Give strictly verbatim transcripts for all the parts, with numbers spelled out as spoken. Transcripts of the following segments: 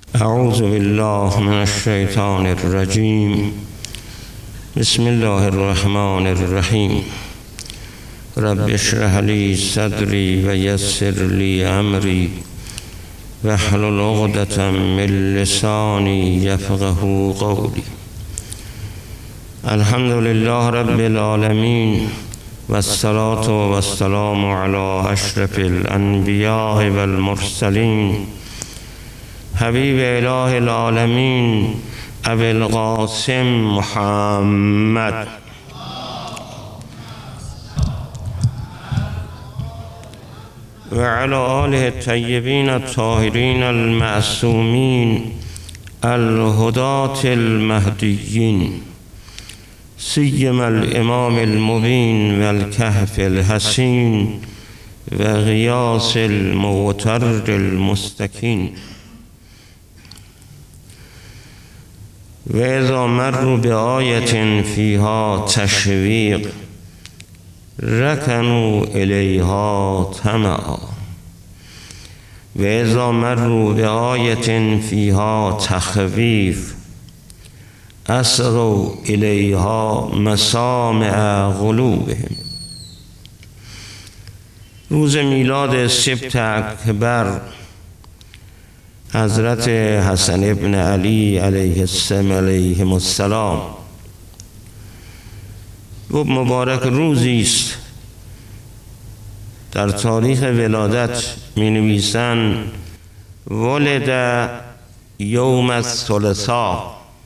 اعوذ بالله من الشیطان الرجیم. بسم الله الرحمن الرحیم. رب اشرح لی صدری و یسر لی امری واحلل عقدة من لسانی یفقهوا قولی. الحمد لله رب العالمین والصلاة والسلام علی اشرف الانبیاء والمرسلین حبیب اله العالمین ابی القاسم محمد و علی آله الطیبین الطاهرین المعصومین الهداة المهدیین، سیما الامام المبین و الکهف الحسین و غیاث المغتر المستکین. و اذا مروا بآیة فیها تشویق رکنوا الیها طمعا و اذا مروا بآیة فیها تخویف اسروا الیها مسامع قلوبهم. روز میلاد سبت اکبر حضرت حسن ابن علی علیه السلام و مبارک روزی است در تاریخ ولادت می نویسند ولد یوم الثلاثاء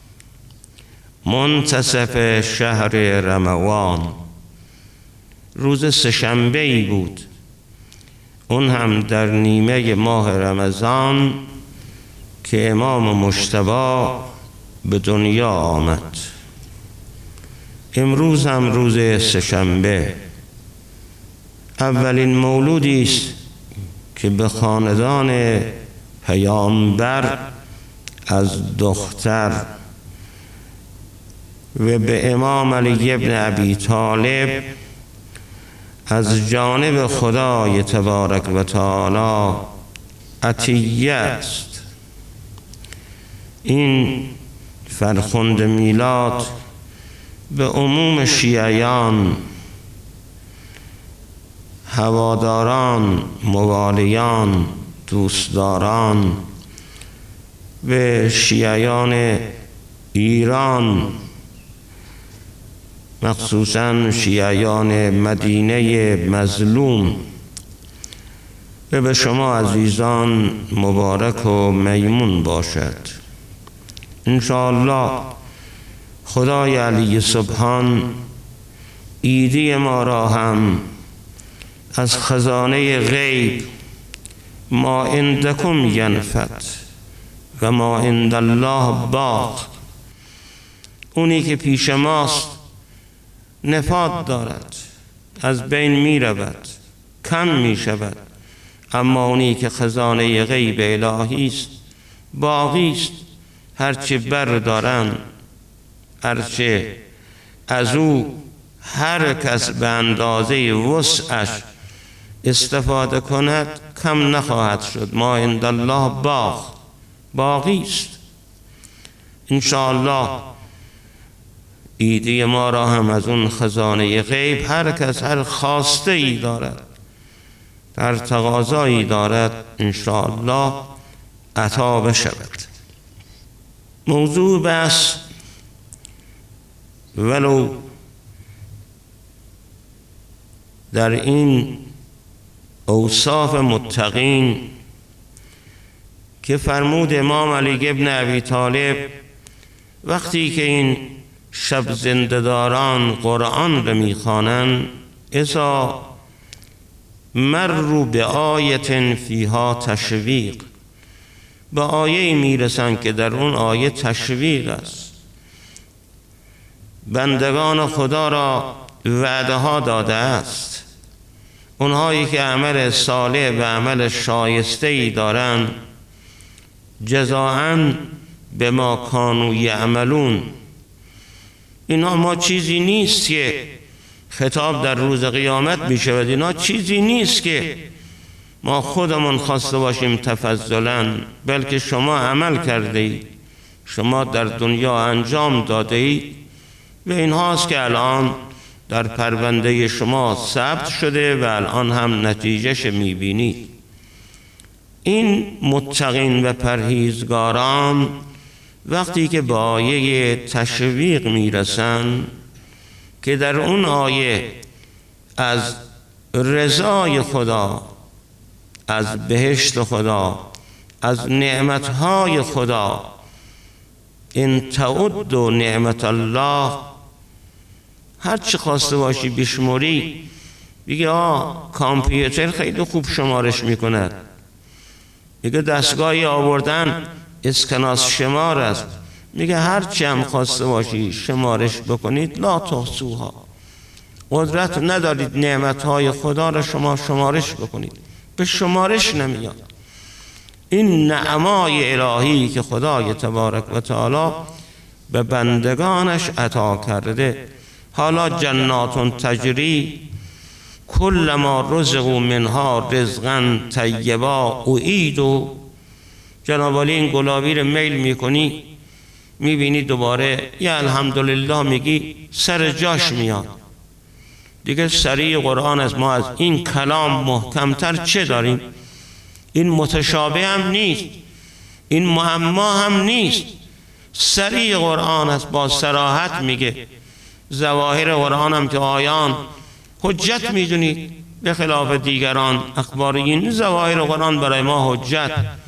منتصف شهر رمضان. روز سه‌شنبه ای بود، اون هم در نیمه ماه رمضان که امام مجتبی به دنیا آمد. امروز هم روز سه‌شنبه، اولین مولودی است که به خاندان پیامبر از دختر و به امام علی ابن ابی طالب از جانب خدای تبارک و تعالی عطیه است. این فرخنده میلاد به عموم شیعیان، هواداران، موالیان، دوستداران و شیعیان ایران، مخصوصاً شیعیان مدینه مظلوم، و به شما عزیزان مبارک و میمون باشد. انشاءالله خدای علی سبحان ایدی ما را هم از خزانه غیب ما عندکم ینفد و ما عند الله باق، اونی که پیش ماست نفاد دارد، از بین می رود، کم می شود، اما اونی که خزانه غیب الهی است باقی است. هرچه بردارن، هرچه از او هر کس به اندازه وسعش استفاده کند کم نخواهد شد. ما عند الله باق، باقی است. انشاءالله ایدی ما را هم از اون خزانه غیب هر کس هر خواسته ای دارد، هر تقاضایی دارد، انشاءالله عطا بشود. موضوع بس ولو در این اوصاف متقین که فرمود امام علی ابن ابی طالب وقتی که این شب زنده‌داران قرآن را میخوانند، اذا مروا بآیة فیها تشویق، به آیه میرسند که در اون آیه تشویق است. بندگان خدا را وعده ها داده است، اونهایی که عمل صالح و عمل شایسته ای دارند جزاءً بما کانوا یعملون. اینا ما چیزی نیست که خطاب در روز قیامت می شود، اینا چیزی نیست که ما خودمون خواسته باشیم تفضلا، بلکه شما عمل کرده اید، شما در دنیا انجام داده اید و این هاست که الان در پرونده شما ثبت شده و الان هم نتیجهش میبینید. این متقین و پرهیزگاران وقتی که به آیه تشویق میرسن که در اون آیه از رضای خدا، از بهشت خدا، از نعمتهای خدا، ان تعدوا نعمت الله، هر چی خواسته باشی بشموری، بگی آه کامپیوتر خیلی خوب شمارش میکند، میگه دستگاهی آوردن اسکناس شمار است، میگه هر چی هم خواسته باشی شمارش بکنید لا تحصوها، قدرت ندارید نعمتهای خدا را شما شمارش بکنید، به شمارش نمیاد. این نعمای الهی که خدای تبارک و تعالی به بندگانش عطا کرده. حالا جنات تجری کل ما رزقوا منها رزقا طیبا اعیدوا. جناب علی این گلابی رو میل میکنی میبینی دوباره یا الحمدلله میگی سر جاش میاد. دیگه سری قرآن از ما از این کلام محکمتر چه داریم؟ این متشابه هم نیست، این معما هم نیست، سری قرآن است، با صراحت میگه. ظواهر قرآن هم که آیان حجت میدونید به خلاف دیگران اخباریین، ظواهر قرآن برای ما حجت.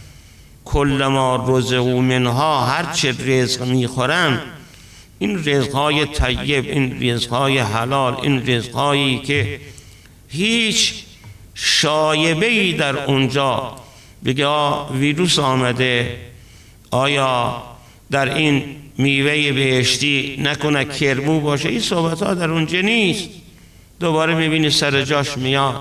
کل ما رزقوا منها، هر چه رزق میخورن، این رزقهای طیب، این رزقهای حلال، این رزقهایی که هیچ شایبه‌ای در اونجا بگه ویروس آمده، آیا در این میوه بهشتی نکنه کرمو باشه، این صحبت ها در اونجا نیست. دوباره میبینی سر جاش میاد.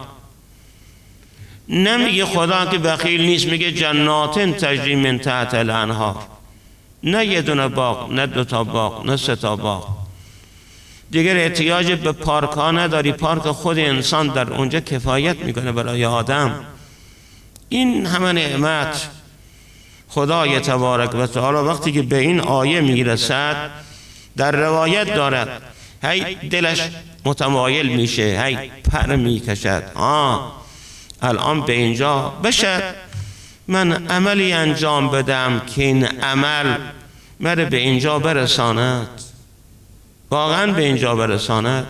نمیگه خدا که بخیل نیست، میگه جنات تجری من تحت الانهار، نه یه دونه باغ، نه دو تا باغ، نه سه تا باغ. دیگر احتیاج به پارک ها نداری، پارک خود انسان در اونجا کفایت میکنه برای آدم. این همه نعمت خدای تبارک و تعالی وقتی که به این آیه میرسد، در روایت دارد هی دلش متمایل میشه، هی پر میکشد، آه الان به اینجا بشه من عملی انجام بدم که این عمل مره به اینجا برساند، واقعا به اینجا برساند.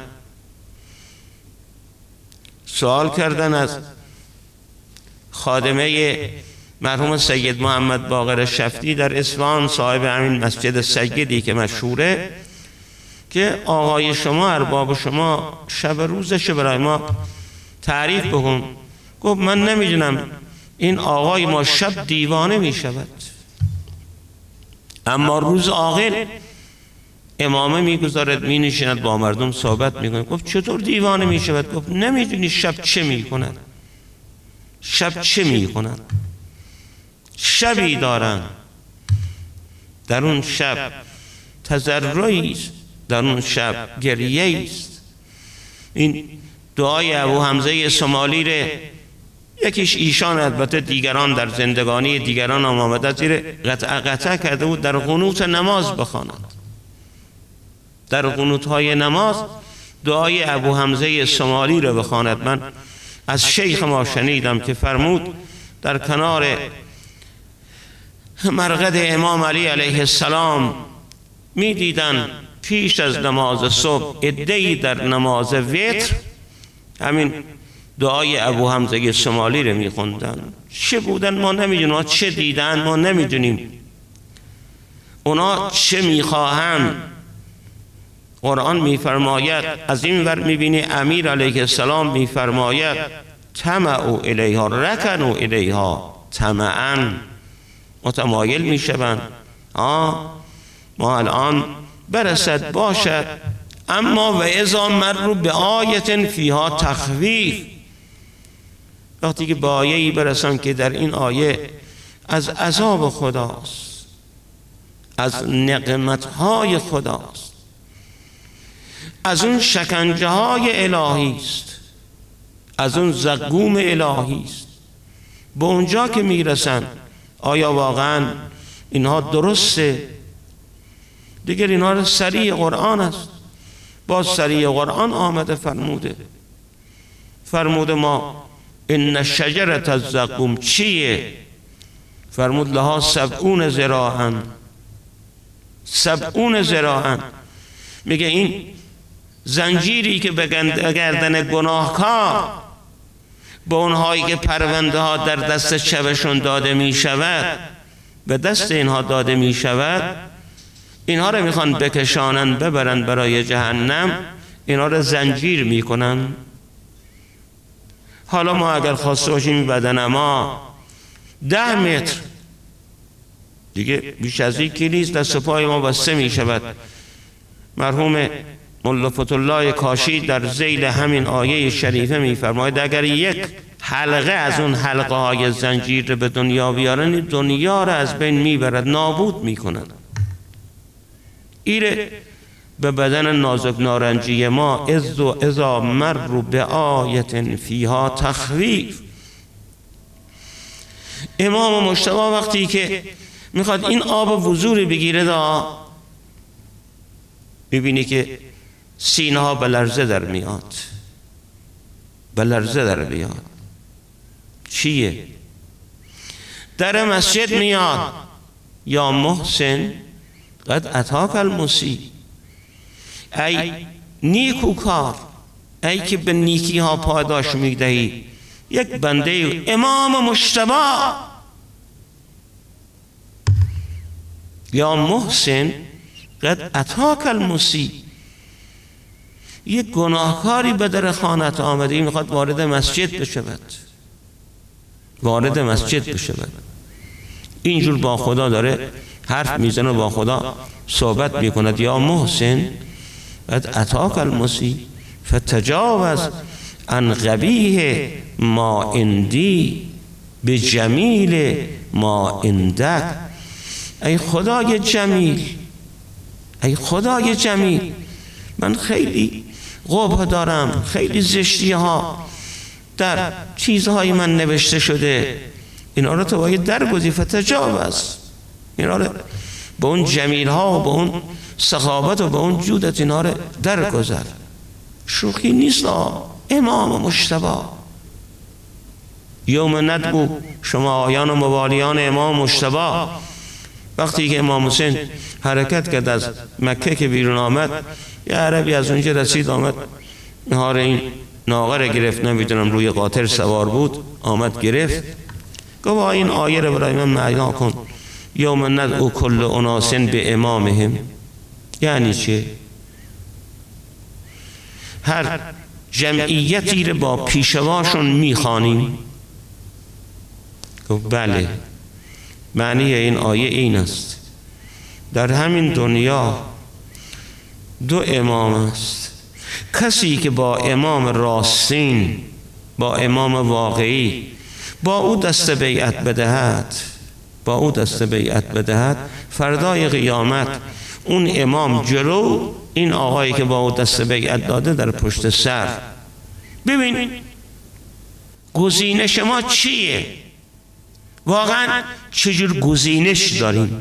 سوال کردن از خادمه مرحوم سید محمد باقر شفتی در اصفهان، صاحب همین مسجد سیدی که مشهوره، که آقای شما، ارباب شما شب روزش برای ما تعریف بکن. گفت من نمیدونم، این آقای ما شب دیوانه میشود اما روز عاقل، امامه میگذارد مینشیند با مردم صحبت میکنه. گفت چطور دیوانه میشود؟ گفت نمیدونی شب چه میکنند، شب چه میکنند، شبی دارن، در اون شب تضرعی است، در اون شب گریه است. این دعای ابو حمزه سمالی ره، یکیش ایشان، البته دیگران در زندگانی دیگران هم آمده، زیر قطع قطع کرده بود در قنوت نماز بخواند. در قنوت های نماز دعای ابو حمزه سمالی رو بخواند. من از شیخ ما شنیدم که فرمود در کنار مرقد امام علی علیه السلام می دیدن پیش از نماز صبح عده‌ای در نماز وتر همین دعای ابو حمزه سمالی رو می خوندن. چه بودن ما نمیدونیم، چه دیدن ما نمیدونیم، اونا چه میخواهند. قرآن میفرماید، از این ور میبینی امیر علیه السلام میفرماید طمعوا الیها، رکنوا الیها طمعا، متمایل میشوند آه ما الان برسد باشد. اما و اذا مروا بآیة فیها تخویف، وقتی که به آیه‌ای برسن که در این آیه از عذاب خداست، از نقمت‌های خداست، از اون شکنجه های الهی است، از اون زقوم الهی است، به اونجا که میرسن آیا واقعا اینها درسته؟ دیگر اینها رو سریع قرآن است. باز سریع قرآن آمده فرموده فرموده ما ان شجرة الزقوم چیه؟ فرمود لها سبعون ذراعا سبعون ذراعا. میگه این زنجیری که به گردن گناهکار به اونهایی که پرونده ها در دست چپشون داده می شود به دست اینها داده می شود، اینها رو میخوان بکشانن ببرن برای جهنم، اینها رو زنجیر میکنن. حالا ما اگر خواسته باشیم بدن ما ده متر دیگه بیش از این که نیست، دست پای ما بسته می شود. مرحوم ملا فتح الله کاشی در ذیل همین آیه شریفه می فرماید اگر یک حلقه از اون حلقه های زنجیر رو به دنیا بیارن، دنیا رو از بین میبرد، نابود میکنند. ایره به بدن نازک نارنجی ما از و ازا مر به آیت فیها تخویف. امام مجتبی وقتی که میخواد این آب وضو بگیره دا ببینی که سینه ها به لرزه در میاد، به لرزه در میاد. چیه؟ در مسجد میاد یا محسن قد اتاک المسی، ای نیکوکار، ای که به نیکی ها پاداش میدهی. یک بنده امام مجتبی یا محسن قد اتاک المسی، یک گناهکاری به در خانت آمده میخواد وارد مسجد بشود، وارد مسجد بشود. اینجور با خدا داره حرف میزنه، با خدا صحبت میکند. یا محسن قد اتاک المسی فتجاوز عن قبیح ما عندی بجمیل ما عندک. ای خدای جمیل، ای خدای جمیل، من خیلی قبح دارم، خیلی زشتی ها در چیزهای من نوشته شده، اینا رو تو باید درگذری. فتجاوز، اینا رو به اون جمیل ها و به اون سخاوت و به اون جودت اینا رو درگذر. شوخی نیست. امام مجتبی یوم ندبو، شما آیان و موالیان امام مجتبی، وقتی که امام حسین حرکت کرد از مکه که بیرون آمد، یه عربی از اونجا رسید آمد نهار این ناقه رو گرفت، نمیدونم روی قاطر سوار بود، آمد گرفت، گفت این آیه رو برای من معنا کن، یوم ندعو کل اناس به امامهم. یعنی چه؟ هر جمعیتی رو با پیشواشون میخوانیم. گفت بله، معنی این آیه این است در همین دنیا دو امام است. کسی که با امام راستین، با امام واقعی، با او دست بیعت بدهد، با او دست بیعت بدهد، فردای قیامت اون امام جلو، این آقایی که با او دست بیعت داده در پشت سر. ببین گزینش ما چیه؟ واقعا چجور گزینش داریم؟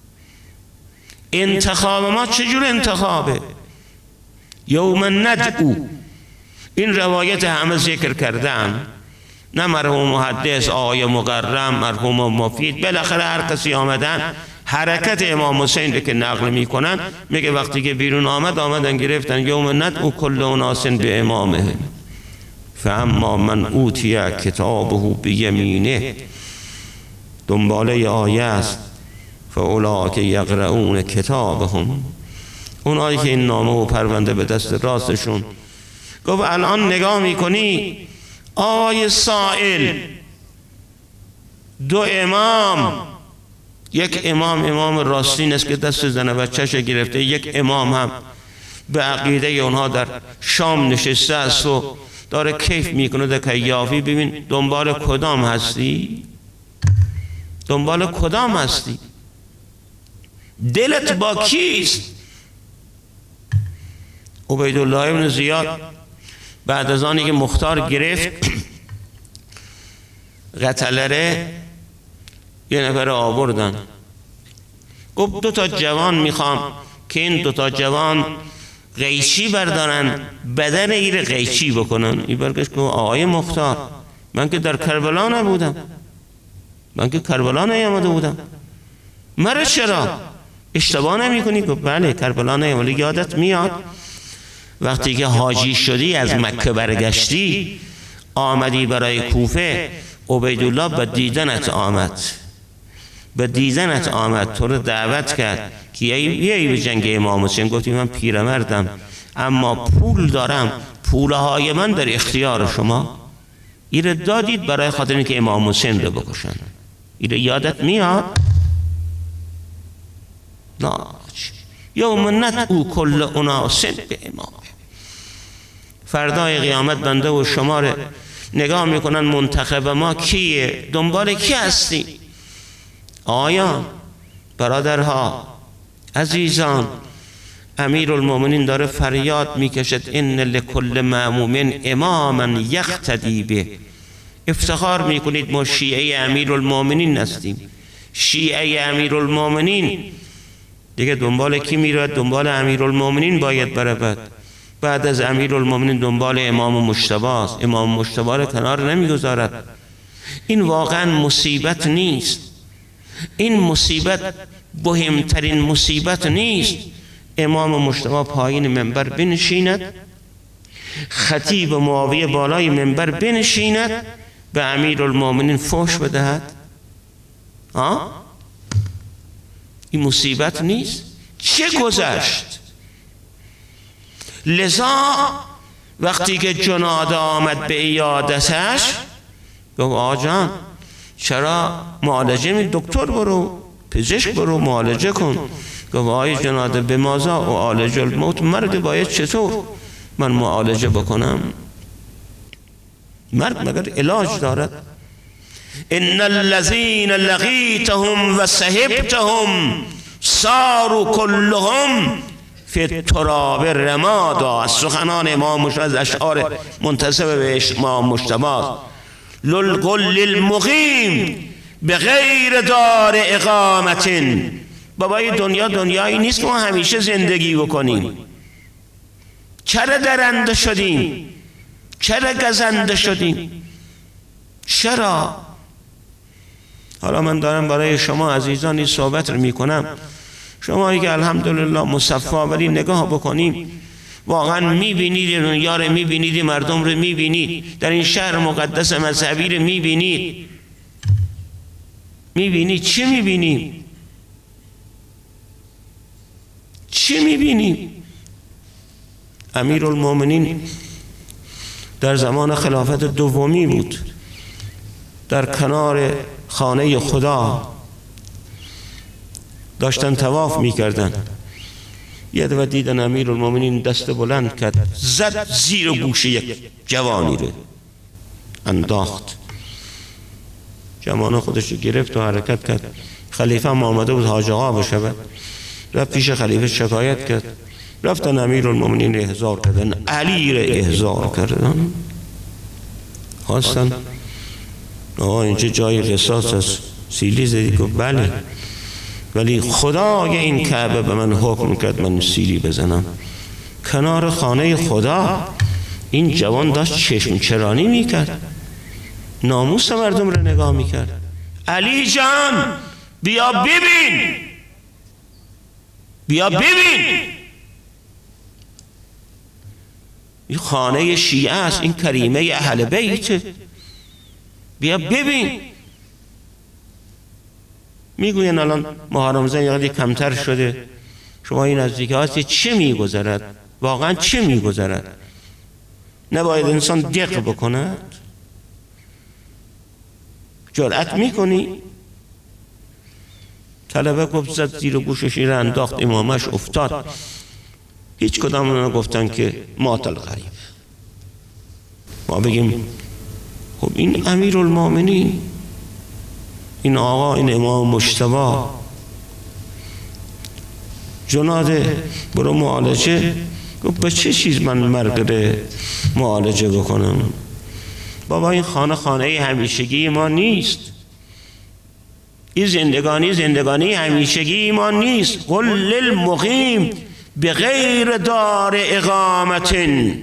انتخاب ما چجور انتخابه؟ یوم ندعو، این روایت همه ذکر کردن، نه مرحوم محدث، آقای مقرم، مرحوم مفید، بالاخره هر کسی آمدن حرکت امام حسین رو که نقل میکنن، میگه وقتی که بیرون آمد آمدن گرفتن یوم ندعو کل اناس به امامهم فاما من اوتی کتابه بیمینه. دنباله آیه است فاولئک یقرؤون کتابهم، اونایی که این نامه و پرونده به دست راستشون. گفت الان نگاه میکنی آقای سائل، دو امام، یک امام امام راستین است که دست زن بچه‌ش گرفته، یک امام هم به عقیده اونها در شام نشسته است و داره کیف میکنه در کیافی. ببین دنبال کدام هستی؟ دنبال کدام هستی؟ دلت با کیست؟ عبیدالله ابن زیاد بعد از آنی که مختار گرفت قتلره یه نفر آوردن، گفت دو تا جوان میخوام که این دو تا جوان قیچی بردارن بدن ایر قیچی بکنن. این برگشت که آقای مختار من که در کربلا نبودم، من که کربلا نیامده بودم، مرا چرا اشتباه نمی کنی؟ گفت بله کربلا نیامده. یادت میاد وقتی که حاجی شدی از مکه برگشتی آمدی برای کوفه، عبیدالله به دیدنت آمد، به دیدنت آمد، تو رو دعوت کرد که یه به جنگ امام حسین. گفتی من پیرمردم اما پول دارم، پولهای من در اختیار شما. ایره دادید برای خاطر اینکه امام حسین رو بکشن. ایره یادت میاد؟ نه یوم ندعو کل اناس به امام. فردای قیامت بنده و شما رو نگاه میکنن منتخب ما کیه، دنبال کی هستی؟ آیا برادرها عزیزان، امیر المومنین داره فریاد میکشد ان لکل مأموم اماما یقتدی به. افتخار میکنید ما شیعه امیر المومنین هستیم، شیعه امیر المومنین دیگه دنبال کی میره؟ دنبال امیر المومنین باید بره. بعد از امیر المومنین دنبال امام مجتبی است. امام مجتبی رو کنار نمیگذارد. این واقعا مصیبت نیست؟ این مصیبت مهمترین مصیبت نیست؟ امام مجتبی پایین منبر بنشیند، خطیب معاویه بالای منبر بنشیند، به امیر المومنین فحش بدهد؟ ها؟ این مصیبت نیست؟ چه گذشت؟ لذا وقتی که جناده آمد به عیادتش گفت آقا جان چرا معالجه می؟ دکتر برو، پزشک برو معالجه کن. گفت آقای جناده به مازا و عالج الموت، مرگ باید چطور من معالجه بکنم؟ مرگ مگر علاج دارد؟ ان الذين لقيتهم وسحبتهم صاروا كلهم فی التراب رمادا. سخنان امام مجتبی از اشعار منتسب به امام مجتبی. للقل المقیم به غیر دار اقامت. بابای دنیا دنیایی نیست که ما همیشه زندگی بکنیم. چرا درنده شدیم؟ چرا گزنده شدیم؟ چرا؟ حالا من دارم برای شما عزیزانی صحبت رو میکنم، شمایی که الحمدلله مصفا ولی نگاه بکنیم واقعا میبینید دنیا رو، میبینید مردم رو، میبینید در این شهر مقدس مذهبی رو، میبینید میبینید چه میبینیم؟ چه میبینیم؟ امیر المومنین در زمان خلافت دومی بود، در کنار خانه خدا داشتن طواف میکردن. یه دفعه دیدن امیر المومنین دست بلند کرد، زد زیر گوش یک جوانی رو انداخت. جوان خودش گرفت و حرکت کرد. خلیفه هم آمده بود حاج آقا بشه، رفت پیش خلیفه شکایت کرد. رفتن امیر المومنین احضار کردن، علی رو احضار کردن. خواستن آقا اینجا جای قصاص است، سیلی زدی؟ گفت بله، ولی خدای این کعبه به من حکم کرد من سیلی بزنم. کنار خانه خدا این جوان داشت چشم چرانی میکرد، ناموس مردم رو نگاه میکرد. علی جان بیا ببین، بیا ببین، این خانه شیعه است، این کریمه اهل بیت، بیا ببین. میگوین الان محرم زن یادی کمتر شده، شما این نزدیکی هستی، چه میگذرد؟ واقعا چه میگذرد؟ نباید انسان دق بکند؟ جرأت میکنی؟ طلبه گفت زد زیر گوشش رو انداخت، امامش افتاد. هیچ کدام اونا گفتن که مات الغریب. ما بگیم خب این امیر المومنین، این آقا، این امام مجتبی، جناده برو معالجه. گفت به چه چیز من مرگ رو معالجه بکنم؟ بابا این خانه خانه همیشگی ما نیست، این زندگانی زندگانی همیشگی ما نیست. قل للمقیم بغیر دار اقامت.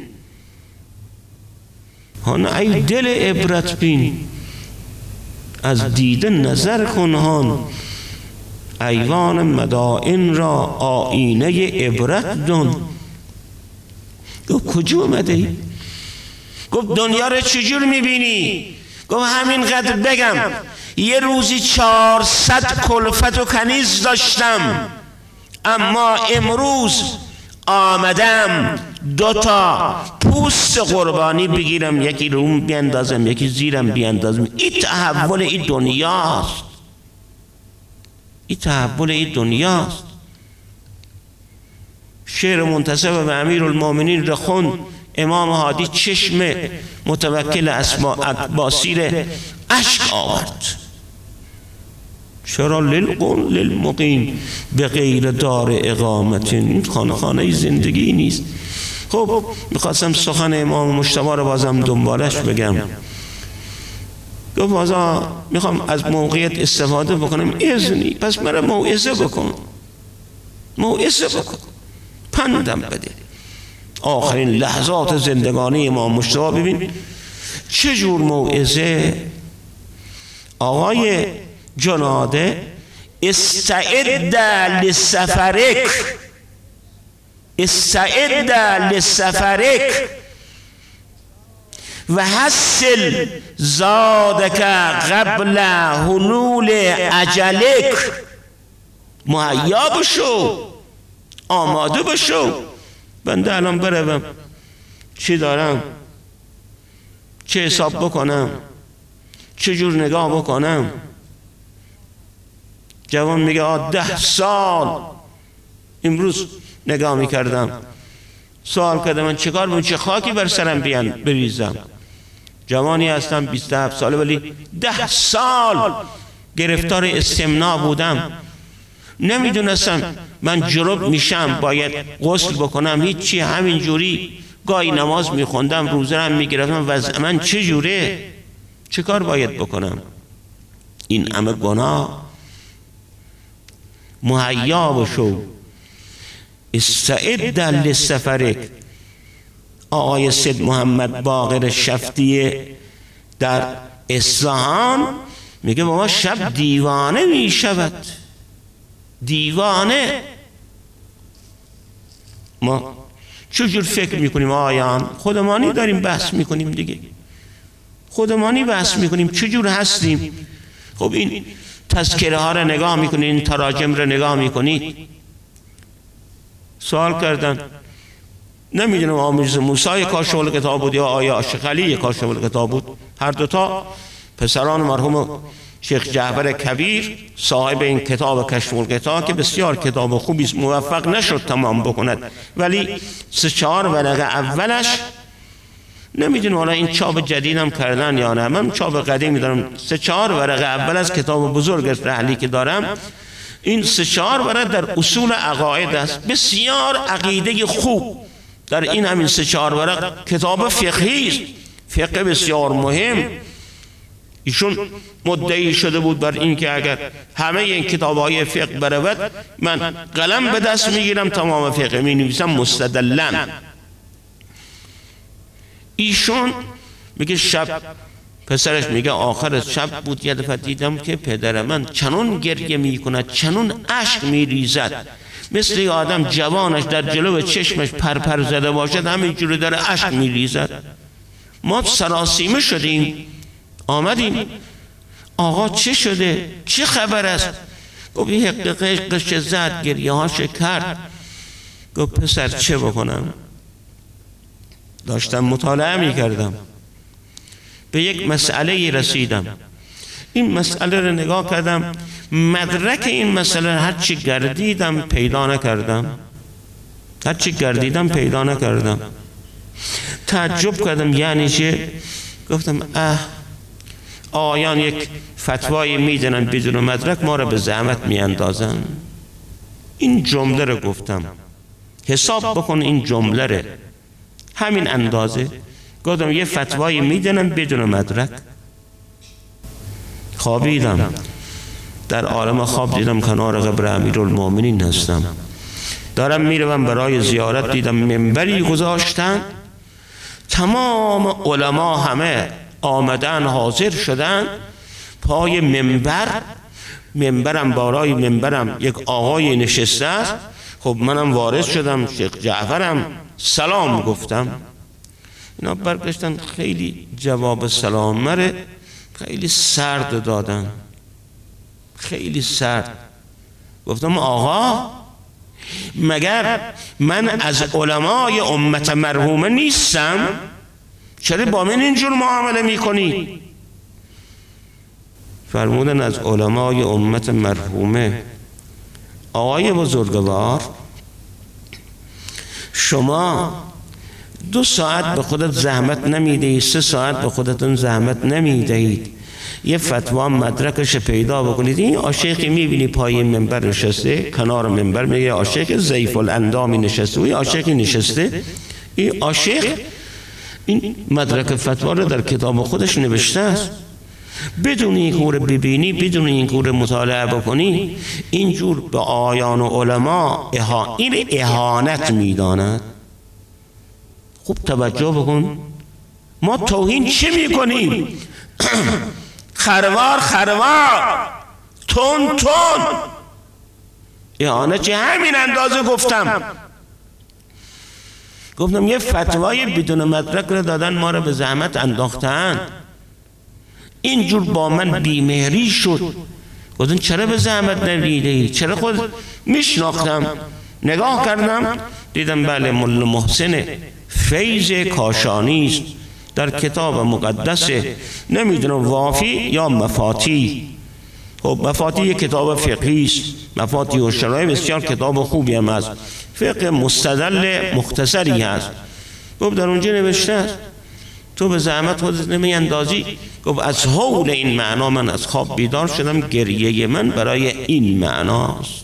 هان ای دل عبرت بین، از دیده نظر کن هان، ایوان مدائن را آینه عبرت دان. گفت کجا اومده ای؟ گفت دنیا رو چجور میبینی؟ گفت همینقدر بگم یه روزی چهارصد کلفت و کنیز داشتم، اما امروز آمدم دو تا پوست قربانی بگیرم، یکی روم بیندازم یکی زیرم بیندازم. این تحول این دنیاست، این تحول این دنیاست. شعر منتسب به امیرالمومنین را خوند امام هادی، چشم متوکل اسما عباسی اشک آورد. چرا؟ للقن للمقیم به غیر دار اقامت. این خانه خانه زندگی نیست. خب میخواستم سخن امام مجتبی رو بازم دنبالش بگم. گفت بازا میخوام از موقعیت استفاده بکنم، اذنی پس مرا موعظه بکن، موعظه بکن، پندم بده. آخرین لحظات زندگانی امام مجتبی ببین چه جور موعظه. آقای جناده استعد لسفرک، استعد لسفرک و حسل زادک قبل حلول اجلک. مهیا بشو، آماده بشو. بنده الان بروم چی دارم، چه حساب بکنم، چه جور نگاه بکنم. جوان میگه آه ده سال امروز نگاه میکردم، سوال کردم من چه کار بودم، چه خاکی بر سرم بیان بریزم. جوانی هستم بیست و هفت ساله، ولی ده سال گرفتار استمناء بودم. نمیدونستم من جنوب میشم باید غسل بکنم، هیچی، همین جوری گاهی نماز میخوندم، روزه هم میگرفتم. وضع من چه جوره، چه کار باید بکنم؟ این همه گناه. مهیا بشو، استعد للسفرک. آقای سید محمد باقر شفتی در اصفهان میگه بابا شب دیوانه میشود، دیوانه. ما چجور فکر میکنیم آیان؟ خودمانی داریم بحث میکنیم دیگه، خودمانی بحث میکنیم چجور هستیم. خب این تذکره ها رو نگاه میکنید، این تراجم رو نگاه میکنید. سوال کردن، نمیدونم آموز موسی کاشف کتاب بود یا آیا عاشق علی کاشف کتاب بود. هر دوتا پسران مرحوم شیخ جعفر کبیر صاحب این کتاب کشف الکتاب که بسیار کتاب خوبی است، موفق نشد تمام بکند، ولی سه چهار ورقه اولش نمیدونم حالا این چاپ جدیدم کردن یا نه، من چاپ قدیمی دارم. سه چهار ورقه اول از کتاب بزرگ رحلی که دارم، این سه چهار ورقه در اصول عقاید است، بسیار عقیده خوب در این همین سه چهار ورقه. کتاب فقهی است، فقه بسیار مهم. ایشون مدعی شده بود بر این که اگر همه این کتاب‌های فقه برود من قلم به دست میگیرم تمام فقه می نویسم مستدلن. ایشون میگه شب، پسرش میگه آخر از شب بود یه دفعه دیدم که پدر من چنون گریه میکند، چنون اشک میریزد، مثل یه آدم جوانش در جلو چشمش پرپر زده باشد همینجوری داره اشک میریزد. ما سراسیمه شدیم، آمدیم آقا چه شده، چه خبر است؟ گفت یه قش زد، گریه هاش کرد. گفت پسر چه بکنم؟ داشتم مطالعه می کردم، به یک مسئله رسیدم. این مسئله رو نگاه کردم، مدرک این مسئله هرچی گردیدم پیدا نکردم، هرچی گردیدم پیدا نکردم. تعجب کردم یعنی چه؟ گفتم اه آیان یک فتوایی میدنن بدون مدرک، ما رو به زحمت میاندازن. این جمله رو گفتم، حساب بکن این جمله رو، همین اندازه گفتم یه فتوایی میدونم بدون مدرک. خوابیدم، در عالم خواب دیدم کنار قبر امیرالمومنین هستم، دارم میروم برای زیارت، دیدم منبری گذاشتن، تمام علما همه آمدن حاضر شدن پای منبر. منبرم بالای منبرم یک آقای نشسته است. خب منم وارد شدم، شیخ جعفرم، سلام گفتم. اینا برگشتن خیلی جواب سلام مره خیلی سرد دادن، خیلی سرد. گفتم آقا مگر من از علمای امت مرحومه نیستم؟ چرا با من اینجور معامله میکنی؟ فرمودن از علمای امت مرحومه. آقای بزرگوار، شما دو ساعت به خودت زحمت نمیدهید، سه ساعت به خودتون زحمت نمیدهید یه فتوا مدرکش پیدا بکنید. این عاشقی میبینی پای منبر نشسته، کنار منبر، میگه عاشق ضعیف الاندامی نشسته، این عاشقی نشسته، این عاشق این مدرک فتوا رو در کتاب خودش نوشته است. بدون این کور ببینی، بدون این کور مطالعه بکنی، اینجور به آیان و علما اها... این اهانت میداند. خوب توجه بکن، ما توهین چه میکنیم؟ خروار خروار، تون تون، اهانت چه؟ همین اندازه گفتم. گفتم یه فتوای بدون مدرک رو دادن، ما رو به زحمت انداختن، اینجور با من بیمهری شد. گفتن چرا به زحمت نمیدهی؟ چرا؟ خود میشناختم، نگاه کردم دیدم بله ملا محسن فیض کاشانی است، در کتاب مقدس نمیدونم وافی یا مفاتی. خب مفاتی یک کتاب فقهی است، مفاتی و شرایع بسیار کتاب خوبی هم است، فقه مستدل مختصری هست. گفت در اونجا نوشته است تو به زحمت خودت نمی اندازی. گفت از حول این معنا من از خواب بیدار شدم، گریه من برای این معناست.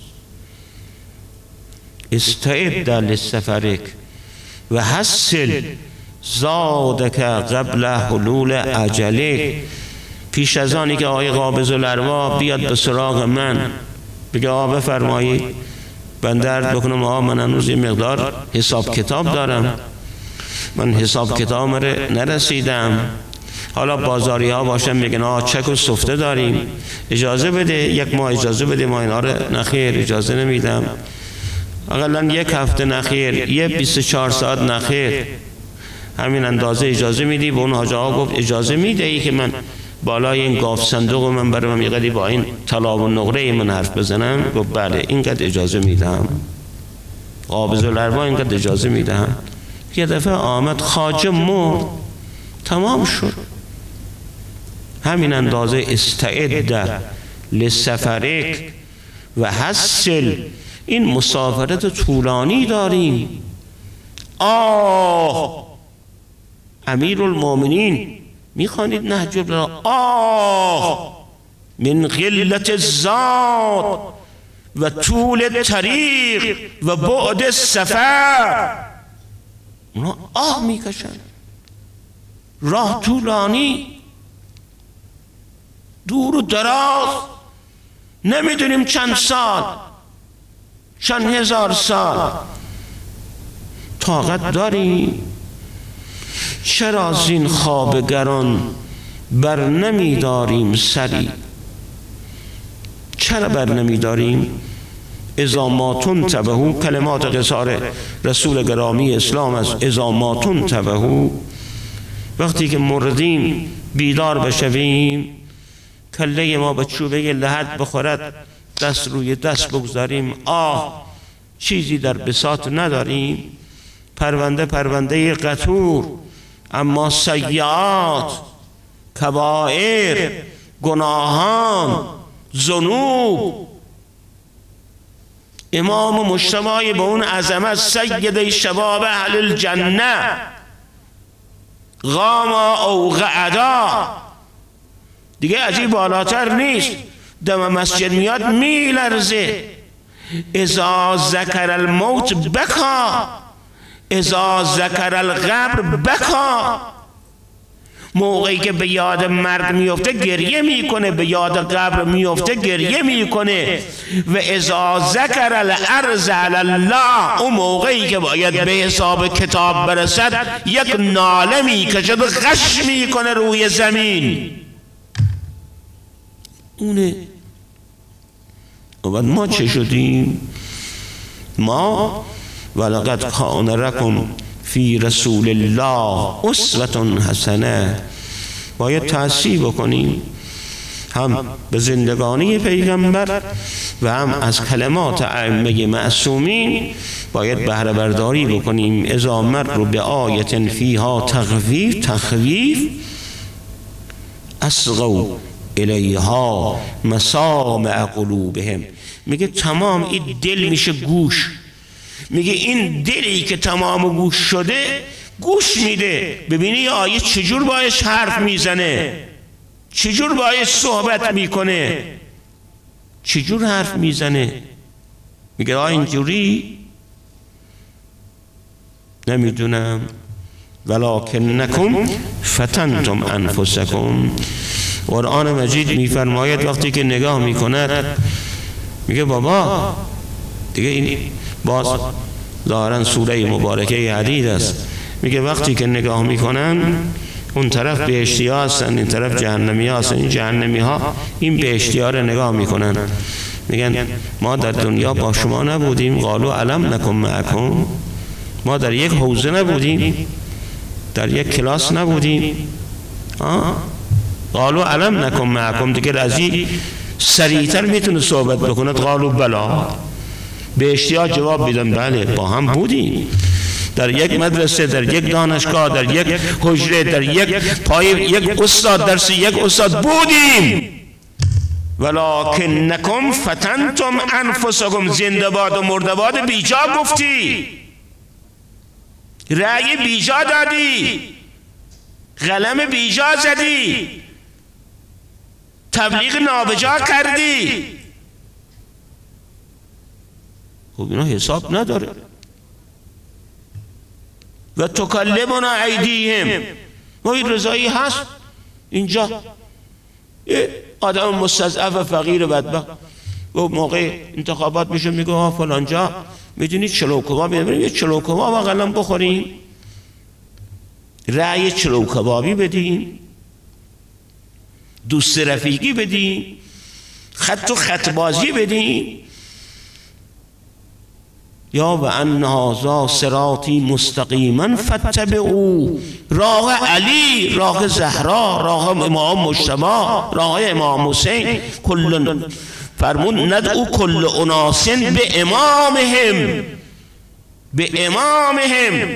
استعد للسفرک و حسل زادک قبل حلول عجله. پیش از آنی که آقای قابض الارواح بیاد به سراغ من بگه آقا بفرمایید بنده عرض بکنم آقا من هنوز یه مقدار حساب کتاب دارم، من حساب کتاب رو نرسیدم، حالا بازاری ها باشن میگن آقا چک و سفته داریم، اجازه بده یک ماه اجازه بده، ما اینا رو نخیر اجازه نمیدم، اقلا یک هفته نخیر، یه بیست و چهار ساعت نخیر، همین اندازه اجازه میدی؟ به اون حاجه ها گفت اجازه میدهی که من بالای این گاف صندوق من برای من یقدی با این طلا و نقره من حرف بزنم؟ گفت بله اینقدر اجازه میدم، قابض الارواح اینقدر اجازه میدم. یه دفعه آمد خواجه مرد، تمام شد. همین اندازه استعد لسفرک و حسل، این مسافرت طولانی داریم. آه امیرالمومنین میخوانید نهج البلاغه، آه من قلت الزاد و طول طریق و بعد السفر. اونا آه میکشن، راه طولانی، دور و دراز، نمیدونیم چند سال، چند هزار سال. طاقت داریم؟ چرا از این خوابگران بر نمیداریم سری؟ چرا بر نمیداریم؟ اذا ما تنتبهوا، کلمات قصار رسول گرامی اسلام از اذا ما تنتبهوا، وقتی که مردیم بیدار بشویم، کله ما به چوبه لحد بخورد، دست روی دست بگذاریم، آه چیزی در بساط نداریم، پرونده پرونده قطور، اما سیئات، کبائر، گناهان، ذنوب. امام مجتمعی به اون عظمت سید شباب اهل الجنه، غاما او قعدا، دیگه از این بالاتر نیست. دم مسجد میاد میلرزه. اذا ذکر الموت بکا، اذا ذکر القبر بکا. موقعی که به یاد مرگ میفته گریه میکنه، به یاد قبر میفته گریه میکنه. و اذا ذکر الارض علی الله، اون موقعی که باید به حساب کتاب برسد یک ناله میکشد و غش میکنه روی زمین. اونه. و بعد ما چه شدیم؟ ما ولقد کان لکم فی رسول الله اسوة حسنه، باید تأسی بکنیم هم به زندگانی پیغمبر و هم از کلمات ائمه معصومین باید بهره برداری بکنیم. اذا مروا بآیة فیها تخویف تخویف اصغوا الیها مسامع قلوبهم. میگه تمام این دل میشه گوش. میگه این دلی که تمام گوش شده گوش میده. ببینی یه آیه چجور باش حرف میزنه، چجور باش صحبت میکنه، چجور حرف میزنه. میگه آه اینجوری نمیدونم. ولکنکم فتنتم انفسکم. قرآن مجید میفرماید وقتی که نگاه میکند میگه بابا دیگه این باز ظاهرا سوره مبارکه حدید است. میگه وقتی که نگاه میکنن اون طرف بهشتی ها هستن، این طرف جهنمی ها هستن. این جهنمی ها این بهشتی ها رو نگاه میکنن، میگن ما در دنیا با شما نبودیم؟ قالوا الم نکن معکم، ما در یک حوزه نبودیم؟ در یک کلاس نبودیم؟ آه قالوا الم نکن معکم. دیگه رضی سریعتر میتونه صحبت بکند. قالوا بلا. بهشتی ها جواب میدن بله با هم بودیم، در یک مدرسه، در یک دانشگاه، در یک حجره، در یک پای یک استاد، درس یک استاد بودیم. ولکنکم فتنتم انفسکم. زنده باد و مرده باد بیجا گفتی، رأی بیجا دادی، قلم بیجا زدی، تبلیغ نابجا کردی. خب اینا حساب نداره. و تکلمنا ایدیهم. ما این رضایی هست اینجا آدم مستضعف فقیر بدبخت و موقع انتخابات میشه میگه ها فلان جا میدونید چلو کباب بریم یه چلو کباب اقلا بخوریم، رأی چلو کبابی بدیم، دوست رفیقی بدیم، خط و خط بازی بدیم. یا و ان هذا صراطی مستقیما فاتبعوه. راه علی، راه زهرا، راه امام مجتبی، راه امام حسین. کل فرمون ندعو کل اناس به امامهم، به امامهم.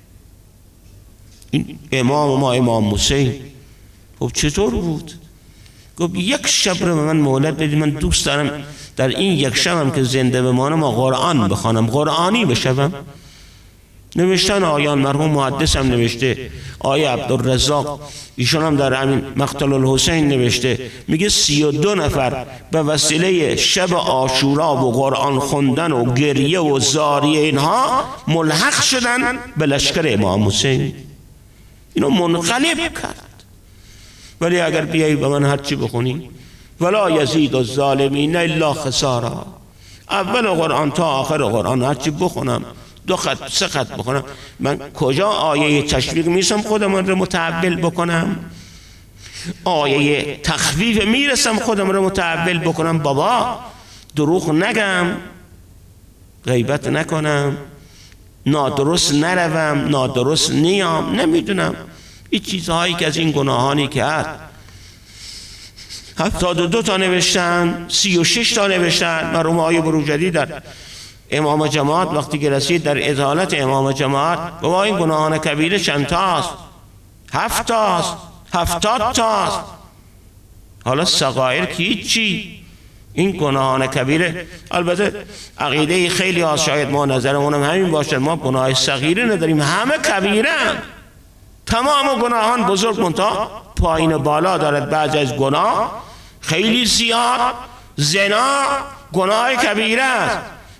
این امام ما امام حسین. خب چطور بود؟ گفت یک شب رو به من مهلت بدید، من دوست دارم در این یک شبم که زنده بمانم ما قرآن بخوانم، قرآنی بشوم. نوشتن آیان، مرحوم محدث هم نوشته، آیه عبدالرزاق ایشون هم در همین مقتل الحسین نوشته، میگه سی و دو نفر به وسیله شب عاشورا و قرآن خوندن و گریه و زاریه اینها ملحق شدن به لشکر امام حسین، اینو منقلب کرد. ولی اگر بیایی به من هرچی بخونی ولا یزید الظالمین الا خسارا، اول قرآن تا آخر قرآن هرچی بخونم، دو خط سه خط بخونم، من کجا آیه تشویق میرسم خودم رو متحول بکنم؟ آیه تخفیف میرسم خودم رو متحول بکنم؟ بابا دروغ نگم، غیبت نکنم، نادرست نروم، نادرست نیام، نمیدونم این چیزهایی که از این گناهانی کرد. هفتاد و دو تا نوشتن، سی و شش تا نوشتن. مرحوم آقای بروجردی در امام جماعت وقتی که رسید در ازالت امام جماعت گفت این گناهان کبیره چند تاست؟ هفت تاست، هفتاد تاست. حالا صغایر کی چی؟ این گناهان کبیره. البته عقیده خیلی ها شاید ما نظرمونم همین باشه، ما گناه صغیره نداریم، همه کبیره هم. تمام گناهان بزرگ منتها پایین بالا دارد. بعضی از گناه خیلی زیاد، زنا گناه کبیره است،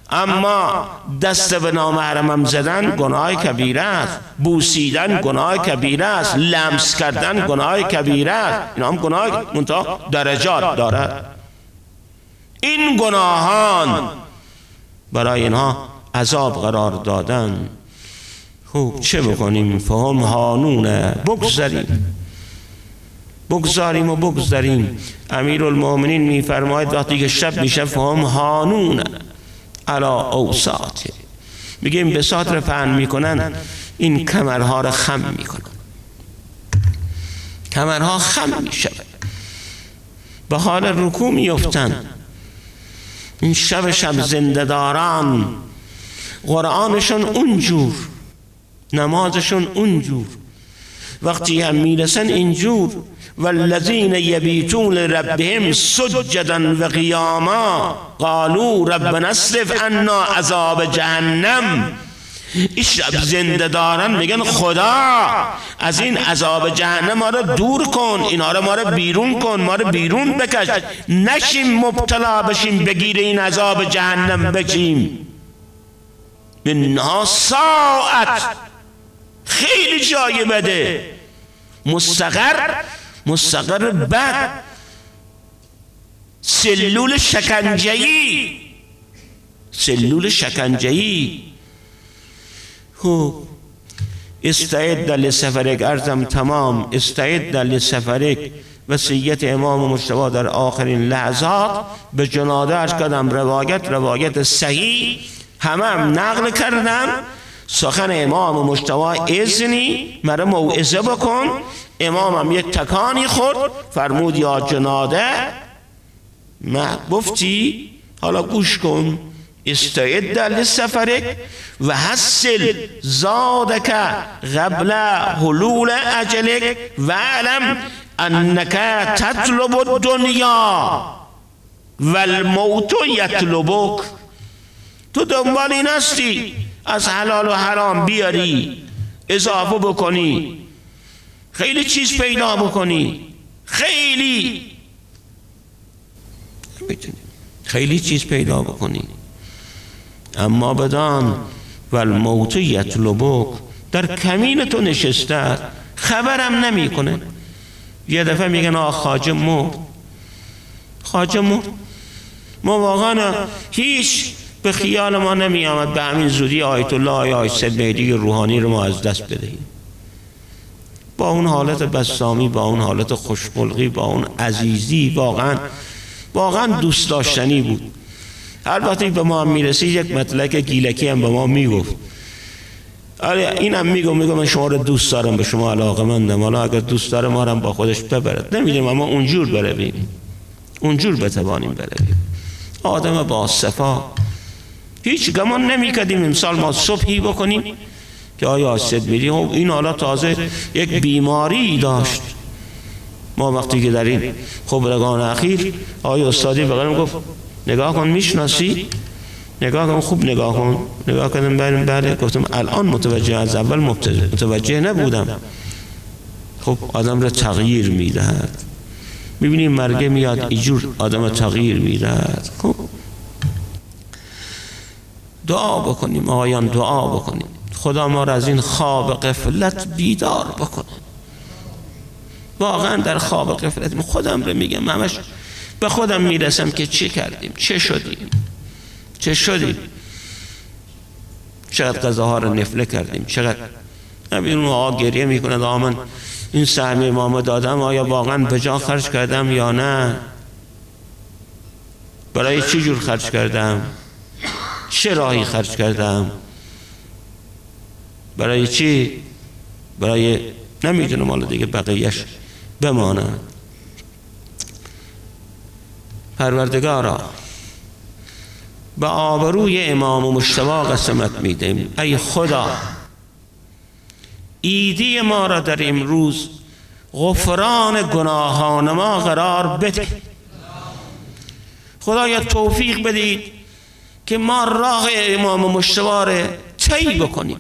اما دست به نامحرمم زدن گناه کبیره است، بوسیدن گناه کبیره است، لمس کردن گناه کبیره است. اینا هم گناه منتها درجات دارد. این گناهان برای اینها عذاب قرار دادن. خوب چه بکنیم؟ فهم هانونه، بگذاریم بگذاریم و بگذاریم. امیرالمومنین میفرماید وقتی که شب میشه فهم هانونه علا اوساطه، میگیم بساط رو پهن میکنن، این کمرها رو خم میکنن، کمرها خم میشه، به حال رکوع میفتن. این شب شب زنده‌داران قرآنشون اونجور، نمازشون اونجور، وقتی هم میرسن اینجور والذین یبیتون لربهم سجدا و قیاما قالوا ربنا اصرف عنا عذاب جهنم. این شب زنده دارن میگن خدا از این عذاب جهنم ما رو دور کن، اینا رو ما رو بیرون کن، ما رو بیرون بکش، نشیم مبتلا بشیم بگیر این عذاب جهنم بشیم. منها ساعت، خیلی جای بده، مستقر مستقر بد، سلول شکنجه‌ای، سلول شکنجه‌ای. خوب استعد لسفرک، ارزم تمام، استعد لسفرک. وصیت امام مجتبی در آخرین لحظات به جناده اش کردم، روایت روایت صحیح همه هم نقل کردن. سخن امام مجتبی اذنی مرا موعظه بکن. امامم یک تکانی خورد، فرمود یا جناده، ما گفتی حالا گوش کن، استعد لسفرک و حسل زادک قبل حلول اجلک و علم انک تطلب الدنیا و الموت یطلبک. تو دنبال این هستی از حلال و حرام بیاری، اضافه بکنی، خیلی چیز پیدا بکنی، خیلی خیلی چیز پیدا بکنی، اما بدان و الموت یطلبک، در کمین تو نشسته، خبرم نمی کنه. یه دفعه میگن آه خواجه مرد، خواجه مرد. ما واقعا هیچ به خیال ما نمی آمد به همین زودی آیت الله آیت سید مهدی روحانی رو ما از دست بدهیم. با اون حالت بسامی، با اون حالت خوشخلقی، با اون عزیزی، واقعا واقعا دوست داشتنی بود. هر وقتی به ما هم میرسید یک مطلق گیلکی هم به ما میگفت. آره این هم میگم میگم من شما رو دوست دارم، به شما علاقه مندم، حالا اگر دوست داره ما هم با خودش ببرد. نمیدیم اما اونجور برویم، اونجور بتوانیم برویم. آدم با صفا، هیچ گمان نمی کردیم امسال ما صبحی بکنیم که آیا سید میری این حالا تازه یک بیماری داشت. ما وقتی که در این خبرگان اخیر آیا استادی بغلم گفت نگاه کن میشناسی؟ نگاه کن، خوب نگاه کن. نگاه کردم بله بله. گفتم الان متوجه، از اول متوجه نبودم. خب آدم را تغییر میدهد. میبینیم مرگه میاد اینجور آدم تغییر میدهد. خب دعا بکنیم آقایان، دعا بکنیم خدا ما را از این خواب غفلت بیدار بکنه. واقعا در خواب غفلت خودم رو میگم، همش به خودم میرسم که چه کردیم، چه شدیم، چه شدیم، چقدر غذاها رو نفله کردیم، چقدر. نبینون آقا گریه میکنند آقا من این سهمی امام دادم، آیا واقعا به جا خرج کردم یا نه؟ برای چی جور خرج کردم؟ چه راهی خرج کردم؟ برای چی؟ برای نمیدونم حالا دیگه بقیهش بمانه. پروردگارا به آبروی امام مجتبی قسمت میدیم، ای خدا ایدی ما را در امروز غفران گناهان ما قرار بده. خدایا توفیق بدید که ما راه امام مجتبی را طی بکنیم.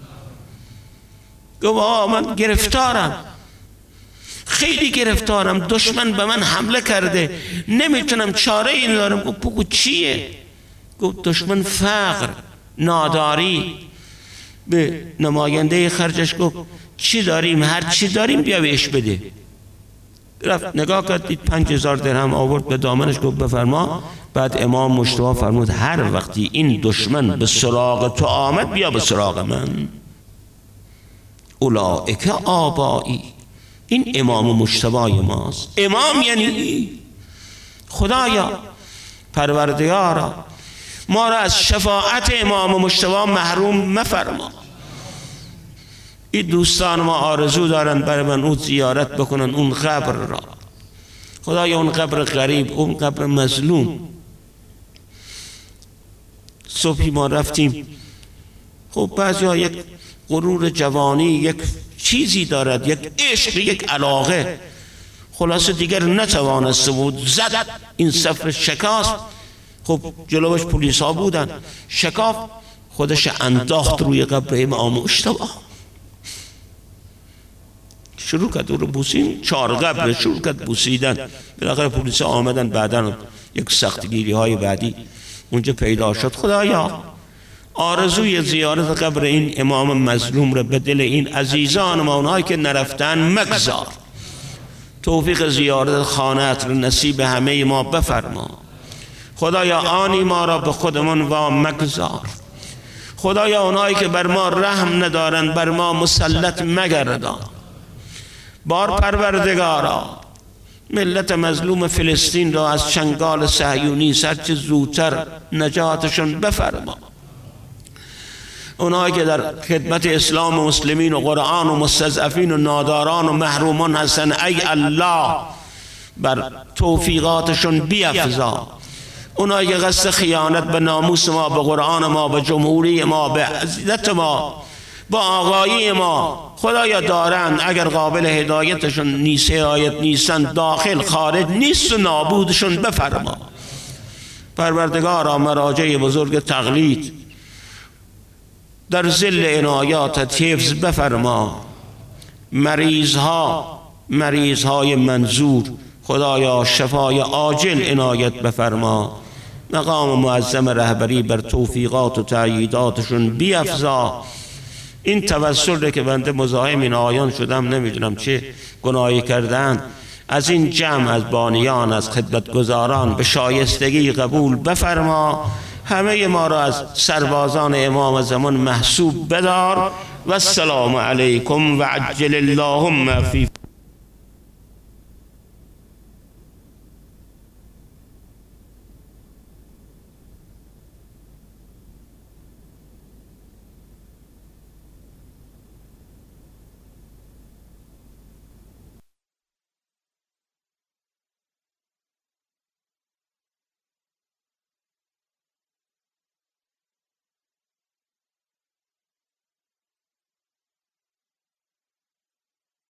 گواه من گرفتارم، خیلی گرفتارم، دشمن به من حمله کرده، نمیتونم، چاره این دارم. بگو چیه؟ گفت دشمن فقر، ناداری. به نماینده خرجش گفت چی داریم؟ هر چی داریم بیا بهش بده. رفت نگاه کرد دید پنج هزار درهم آورد به دامنش گفت بفرما. بعد امام مجتبی فرمود هر وقتی این دشمن به سراغ تو آمد بیا به سراغ من. اولئک آبایی، این امام مجتبی ماست. امام یعنی خدایا پروردگارا ما را از شفاعت امام مجتبی محروم مفرما. این دوستان ما آرزو دارن برای من اون زیارت بکنن اون قبر را. خدایا اون قبر غریب، اون قبر مظلوم. صبحی ما رفتیم، خب بعضی ها یک غرور جوانی، یک چیزی دارد، یک عشق، یک علاقه، خلاصه دیگر نتوانسته بود، زد این صفر شکاست. خب جلوش پلیس ها بودن، شکاف خودش انداخت روی قبر امام مجتبی، شروع کرد او رو بوسین. چهار قبر شروع کرد بوسیدن. بالاخره پلیس آمدن، بعدن یک سختگیری های بعدی اونجا پیدا شد. خدایا آرزوی زیارت قبر این امام مظلوم را به دل این عزیزان ما، اونهایی که نرفتن، مگذار. توفیق زیارت خانه‌ات را نصیب همه ما بفرما. خدایا آنی ما را به خودمون وا مگذار. خدایا اونهایی که بر ما رحم ندارن بر ما مسلط مگردان. بار پروردگارا ملت مظلوم فلسطین را از چنگال صهیونی هرچه زودتر نجاتشون بفرما. اونهایی که در خدمت اسلام و مسلمین و قرآن و مستضعفین و ناداران و محرومان هستن، ای الله بر توفیقاتشون بیفزا. اونهایی که قصد خیانت به ناموس ما، به قرآن ما، به جمهوری ما، به عزیزت ما، با آقایی ما خدایا دارند، اگر قابل هدایتشون نیست، هدایت نیستن، داخل خارج نیست و نابودشون بفرما. پروردگارا مراجع بزرگ تقلید در ظل عنایاتت حفظ بفرما. مریض ها، مریض های منظور خدایا شفای عاجل عنایت بفرما. مقام معظم رهبری بر توفیقات و تأییداتشون بیفزا. این توسل که بنده مزاحم این آیان شدم، نمیدونم چه گناهی کردن، از این جمع از بانیان، از خدمتگزاران به شایستگی قبول بفرما. همه ما را از سربازان امام زمان محسوب بدار. و السلام علیکم و عجل اللهم فی